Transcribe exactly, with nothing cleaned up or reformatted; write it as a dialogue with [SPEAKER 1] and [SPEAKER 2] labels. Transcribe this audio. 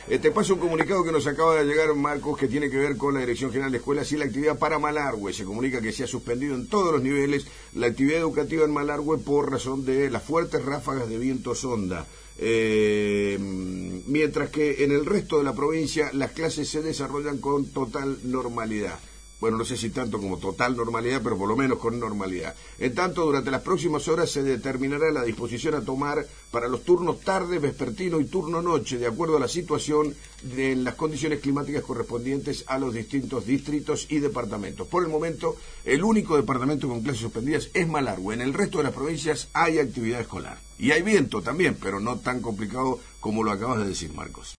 [SPEAKER 1] Eh, te paso un comunicado que nos acaba de llegar, Marcos, que tiene que ver con la Dirección General de Escuelas y la actividad para Malargüe. Se comunica que se ha suspendido en todos los niveles la actividad educativa en Malargüe por razón de las fuertes ráfagas de viento sonda. Eh, mientras que en el resto de la provincia las clases se desarrollan con total normalidad. Bueno, no sé si tanto como total normalidad, pero por lo menos con normalidad. En tanto, durante las próximas horas se determinará la disposición a tomar para los turnos tarde, vespertino y turno noche, de acuerdo a la situación de las condiciones climáticas correspondientes a los distintos distritos y departamentos. Por el momento, el único departamento con clases suspendidas es Malargüe. En el resto de las provincias hay actividad escolar. Y hay viento también, pero no tan complicado como lo acabas de decir, Marcos.